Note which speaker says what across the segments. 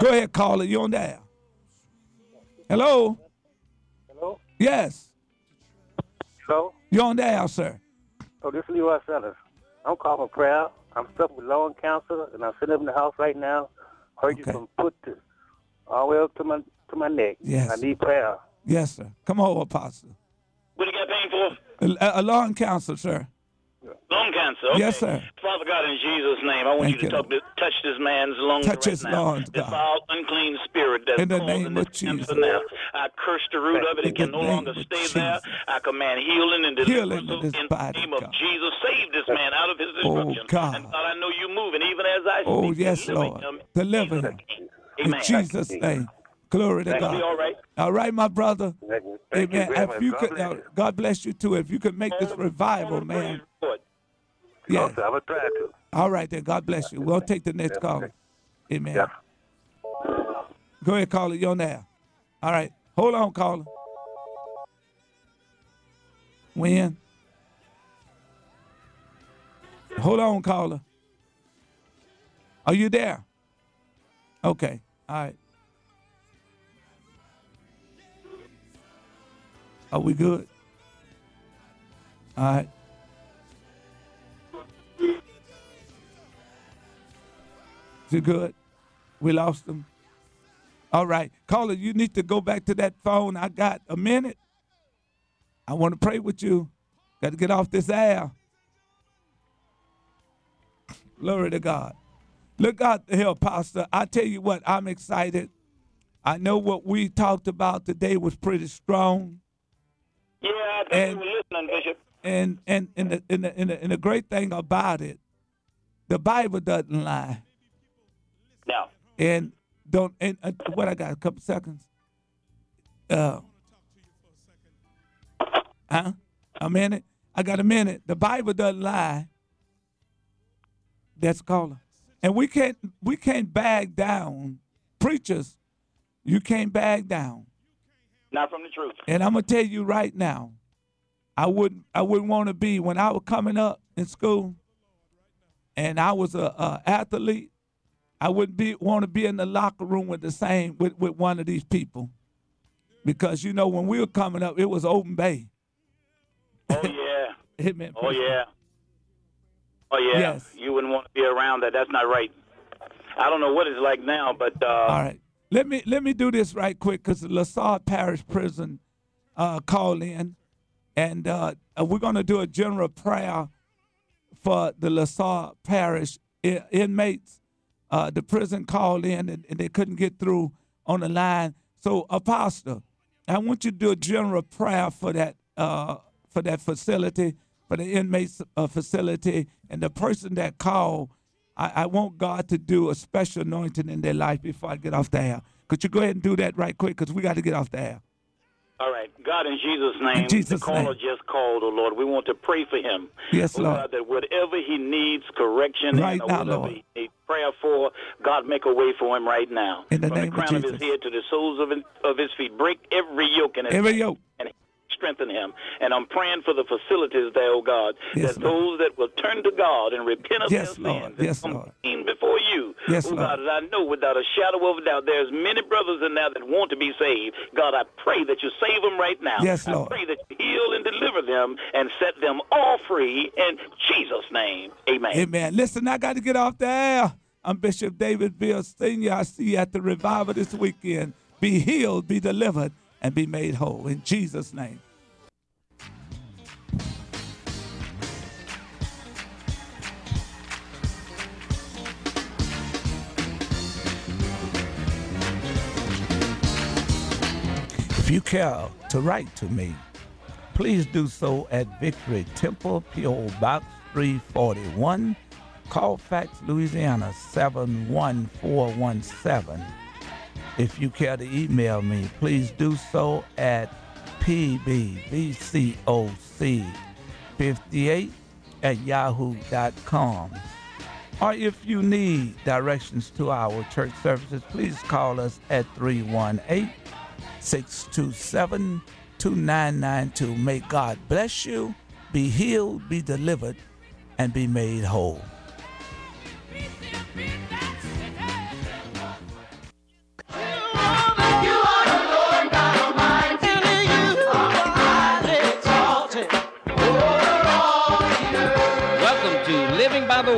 Speaker 1: Go ahead, caller. You on there? Hello?
Speaker 2: Hello?
Speaker 1: Yes.
Speaker 2: Hello?
Speaker 1: You on there, sir?
Speaker 2: Oh, this is Leroy Sellers. I'm calling for prayer. I'm stuck with lung cancer, and I'm sitting up in the house right now. Hurt you from foot to all the way up to my neck.
Speaker 1: Yes.
Speaker 2: I need prayer.
Speaker 1: Yes, sir. Come on, Apostle.
Speaker 3: What do you got pain for?
Speaker 1: A lung cancer, sir.
Speaker 3: Lung cancer. Okay.
Speaker 1: Yes, sir.
Speaker 3: Father God, in Jesus' name, I want you to touch this man's lungs
Speaker 1: touch
Speaker 3: right
Speaker 1: his
Speaker 3: now.
Speaker 1: lungs,
Speaker 3: This
Speaker 1: God.
Speaker 3: foul, unclean spirit that's
Speaker 1: in the
Speaker 3: causing
Speaker 1: name
Speaker 3: this
Speaker 1: of Jesus.
Speaker 3: cancer now. I curse the root of it. It can no longer stay there. I command healing and deliverance in the name of Jesus. Save this man out of his destruction.
Speaker 1: Oh, God.
Speaker 3: And God, I know you're moving even as I speak.
Speaker 1: Oh, yes, Lord. Deliver him.
Speaker 3: Amen.
Speaker 1: In Jesus' name. Glory to God.
Speaker 3: Be all right.
Speaker 1: All right, my brother.
Speaker 2: Thank
Speaker 1: Amen.
Speaker 2: you
Speaker 1: If you could, God bless you too. If you could make this revival, man.
Speaker 2: Yes. I will try to.
Speaker 1: All right, then. God bless you. We'll take the next caller. Amen.
Speaker 2: Yeah.
Speaker 1: Go ahead, caller. You're on there. All right. Hold on, caller. When? Hold on, caller. Are you there? Okay. All right. Are we good? All right. Is it good? We lost him. All right. Caller, you need to go back to that phone. I got a minute. I want to pray with you. Got to get off this air. Glory to God. Look out here, Pastor. I tell you what, I'm excited. I know what we talked about today was pretty strong.
Speaker 3: Yeah, I think we were listening, Bishop.
Speaker 1: And the great thing about it, the Bible doesn't lie.
Speaker 3: No.
Speaker 1: And what I got, a couple seconds. A minute. I got a minute. The Bible doesn't lie. That's caller. And we can't bag down. Preachers, you can't bag down.
Speaker 3: Not from the truth.
Speaker 1: And I'm gonna tell you right now, I wouldn't want to be when I was coming up in school, and I was a athlete. I wouldn't want to be in the locker room with one of these people, because when we were coming up, it was open bay.
Speaker 3: Oh yeah.
Speaker 1: Amen.
Speaker 3: Oh yeah. Oh yeah.
Speaker 1: Yes.
Speaker 3: You wouldn't want to be around that. That's not right. I don't know what it's like now, but
Speaker 1: all right. Let me do this right quick, because the LaSalle Parish Prison called in, and we're going to do a general prayer for the LaSalle Parish inmates. The prison called in, and they couldn't get through on the line. So, Apostle, I want you to do a general prayer for that facility, for the inmates facility, and the person that called. I want God to do a special anointing in their life before I get off the air. Could you go ahead and do that right quick, because we got to get off the air.
Speaker 3: All right. God, in Jesus' name, the caller just called, oh Lord. We want to pray for him.
Speaker 1: Yes, Lord.
Speaker 3: God, that whatever he needs correction
Speaker 1: right
Speaker 3: in,
Speaker 1: now,
Speaker 3: whatever
Speaker 1: Lord.
Speaker 3: he needs prayer for, God, make a way for him right now.
Speaker 1: In the
Speaker 3: From
Speaker 1: name
Speaker 3: the crown
Speaker 1: of Jesus.
Speaker 3: his head to the soles of his feet, break every yoke in his
Speaker 1: every
Speaker 3: life.
Speaker 1: yoke.
Speaker 3: And strengthen him. And I'm praying for the facilities there, oh God,
Speaker 1: yes,
Speaker 3: that those that will turn to God and repent of their
Speaker 1: Lord.
Speaker 3: sins and
Speaker 1: yes,
Speaker 3: come
Speaker 1: Lord.
Speaker 3: clean before you.
Speaker 1: Yes,
Speaker 3: oh
Speaker 1: Lord.
Speaker 3: God, as I know without a shadow of a doubt, there's many brothers in there that want to be saved. God, I pray that you save them right now.
Speaker 1: Yes, Lord.
Speaker 3: I pray that you heal and deliver them and set them all free in Jesus' name. Amen.
Speaker 1: Amen. Listen, I got to get off the air. I'm Bishop David Bill Sr. I see you at the revival this weekend. Be healed, be delivered, and be made whole. In Jesus' name. If you care to write to me, please do so at Victory Temple, P.O. Box 341, Colfax, Louisiana 71417. If you care to email me, please do so at pbbcoc58@yahoo.com. Or if you need directions to our church services, please call us at 318-627-2992. May God bless you, be healed, be delivered, and be made whole.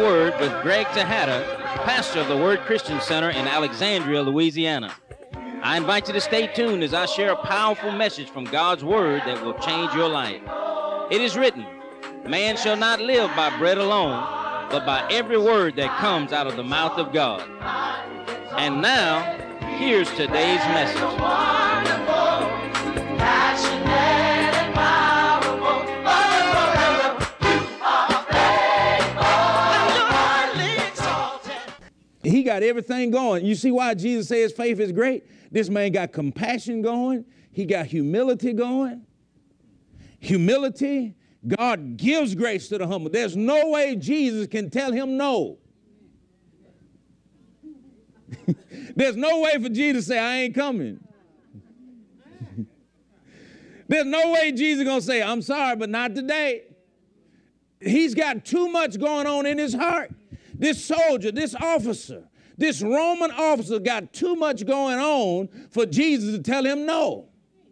Speaker 4: Word with Greg Tejada, pastor of the Word Christian Center in Alexandria, Louisiana. I invite you to stay tuned as I share a powerful message from God's Word that will change your life. It is written, man shall not live by bread alone, but by every word that comes out of the mouth of God. And now, here's today's message.
Speaker 5: He got everything going. You see why Jesus says faith is great? This man got compassion going. He got humility going. Humility, God gives grace to the humble. There's no way Jesus can tell him no. There's no way for Jesus to say, I ain't coming. There's no way Jesus is going to say, I'm sorry, but not today. He's got too much going on in his heart. This soldier, this officer, this Roman officer got too much going on for Jesus to tell him no.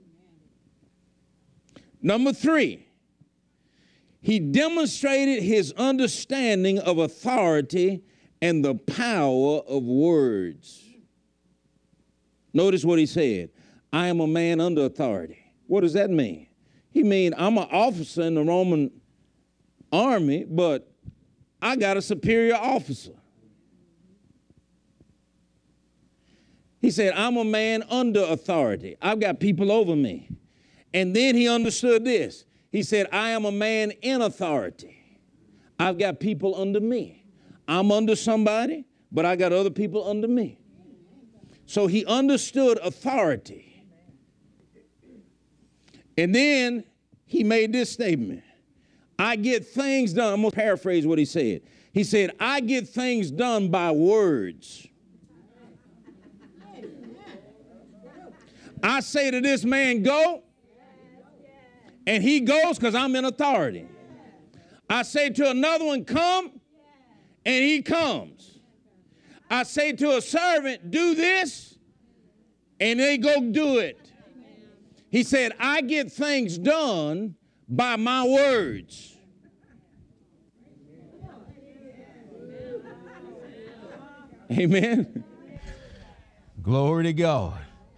Speaker 5: Number 3, he demonstrated his understanding of authority and the power of words. Notice what he said. I am a man under authority. What does that mean? He means I'm an officer in the Roman army, but I got a superior officer. He said, I'm a man under authority. I've got people over me. And then he understood this. He said, I am a man in authority. I've got people under me. I'm under somebody, but I got other people under me. So he understood authority. And then he made this statement. I get things done. I'm going to paraphrase what he said. He said, I get things done by words. I say to this man, go, and he goes because I'm in authority. I say to another one, come, and he comes. I say to a servant, do this, and they go do it. He said, I get things done by my words. Amen. Glory to God.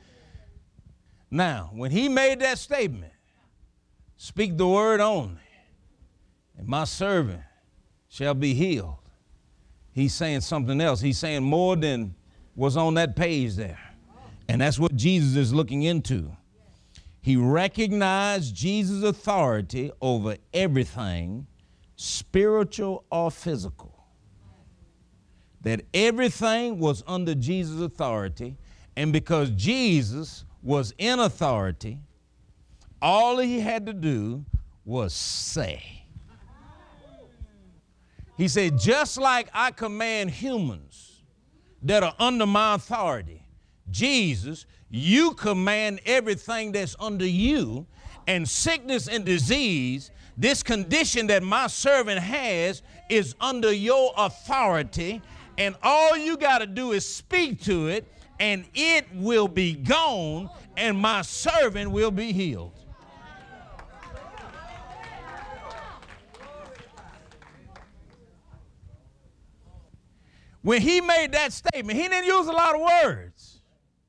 Speaker 5: Now, when he made that statement, speak the word only, and my servant shall be healed. He's saying something else. He's saying more than was on that page there. And that's what Jesus is looking into. He recognized Jesus' authority over everything, spiritual or physical. That everything was under Jesus' authority, and because Jesus was in authority, all he had to do was say. He said, just like I command humans that are under my authority, Jesus, you command everything that's under you, and sickness and disease, this condition that my servant has is under your authority, and all you got to do is speak to it, and it will be gone, and my servant will be healed. When he made that statement, he didn't use a lot of words.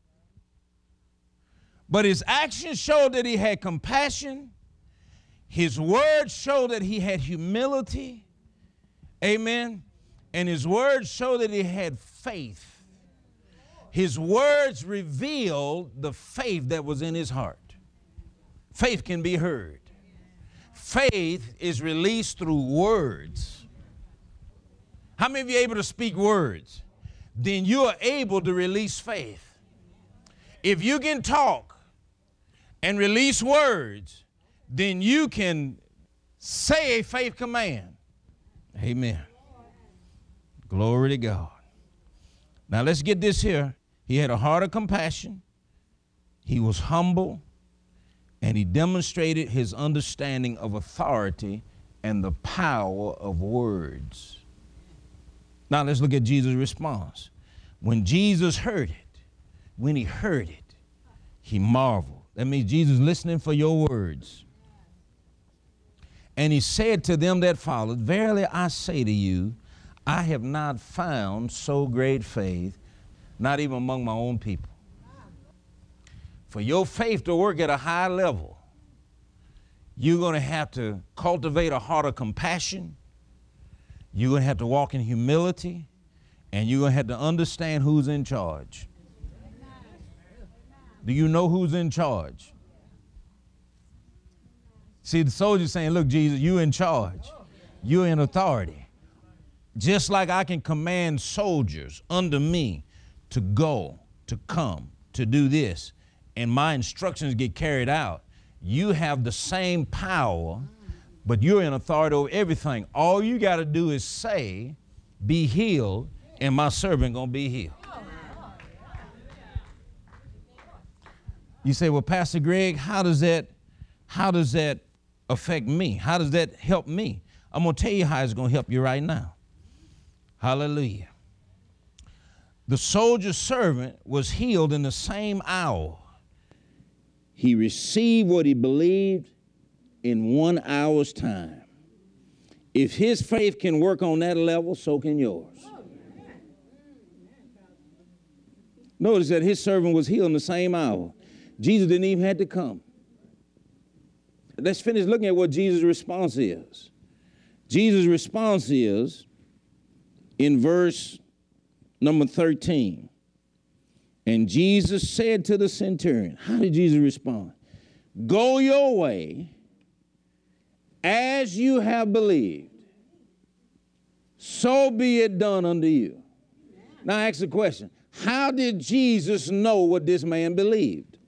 Speaker 5: But his actions showed that he had compassion. His words showed that he had humility. Amen. And his words showed that he had faith. His words revealed the faith that was in his heart. Faith can be heard. Faith is released through words. How many of you are able to speak words? Then you are able to release faith. If you can talk and release words, then you can say a faith command. Amen. Glory to God. Now let's get this here. He had a heart of compassion. He was humble, and he demonstrated his understanding of authority and the power of words. Now let's look at Jesus' response. When Jesus heard it, he marveled. That means Jesus listening for your words. And he said to them that followed, verily I say to you, I have not found so great faith, not even among my own people. For your faith to work at a high level, you're going to have to cultivate a heart of compassion. You're going to have to walk in humility, and you're going to have to understand who's in charge. Do you know who's in charge? See, the soldier's saying, look, Jesus, you're in charge. You're in authority. Just like I can command soldiers under me to go, to come, to do this, and my instructions get carried out, you have the same power, but you're in authority over everything. All you got to do is say, be healed, and my servant going to be healed. You say, well, Pastor Greg, how does that affect me? How does that help me? I'm going to tell you how it's going to help you right now. Hallelujah. The soldier's servant was healed in the same hour. He received what he believed in 1 hour's time. If his faith can work on that level, so can yours. Notice that his servant was healed in the same hour. Jesus didn't even have to come. Let's finish looking at what Jesus' response is. Jesus' response is in verse number 13. And Jesus said to the centurion, how did Jesus respond? Go your way as you have believed, so be it done unto you. Now I ask the question, how did Jesus know what this man believed?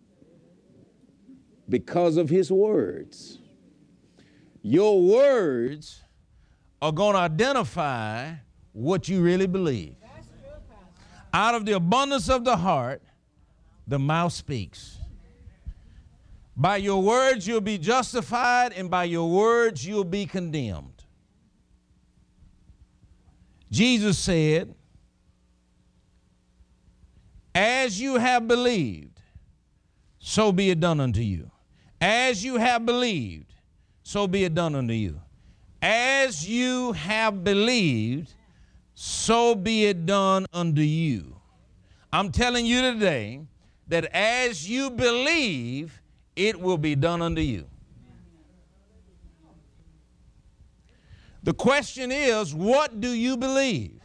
Speaker 5: Because of his words. Your words are going to identify what you really believe. Out of the abundance of the heart, the mouth speaks. By your words you'll be justified, and by your words you'll be condemned. Jesus said, as you have believed, so be it done unto you. As you have believed, so be it done unto you. As you have believed, so be it done unto you. I'm telling you today that as you believe, it will be done unto you. The question is, what do you believe?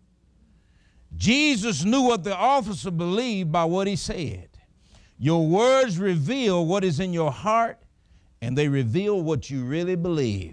Speaker 5: Jesus knew what the officer believed by what he said. Your words reveal what is in your heart, and they reveal what you really believe.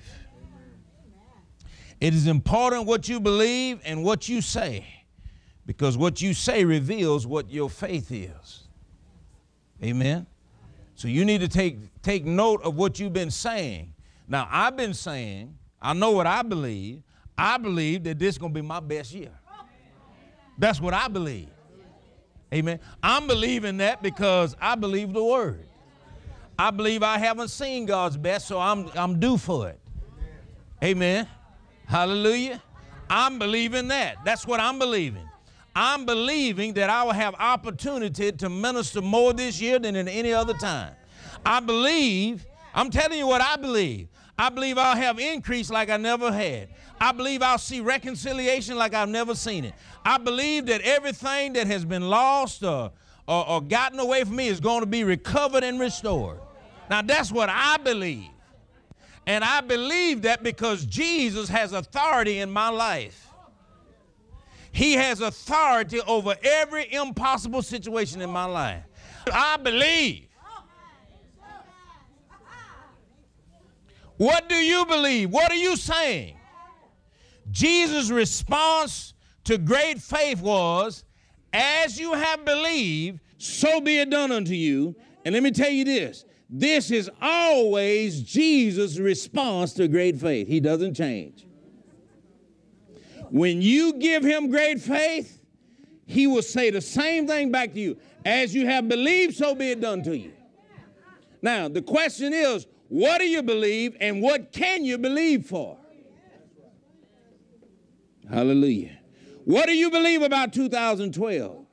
Speaker 5: It is important what you believe and what you say, because what you say reveals what your faith is. Amen? So you need to take note of what you've been saying. Now, I've been saying, I know what I believe. I believe that this is going to be my best year. That's what I believe. Amen. I'm believing that because I believe the word. I believe I haven't seen God's best, so I'm due for it. Amen. Hallelujah. I'm believing that. That's what I'm believing. I'm believing that I will have opportunity to minister more this year than in any other time. I believe, I'm telling you what I believe. I believe I'll have increase like I never had. I believe I'll see reconciliation like I've never seen it. I believe that everything that has been lost or gotten away from me is going to be recovered and restored. Now that's what I believe. And I believe that because Jesus has authority in my life. He has authority over every impossible situation in my life. I believe. What do you believe? What are you saying? Jesus' response to great faith was, as you have believed, so be it done unto you. And let me tell you this. This is always Jesus' response to great faith. He doesn't change. When you give him great faith, he will say the same thing back to you. As you have believed, so be it done to you. Now, the question is, what do you believe and what can you believe for? Hallelujah. What do you believe about 2012?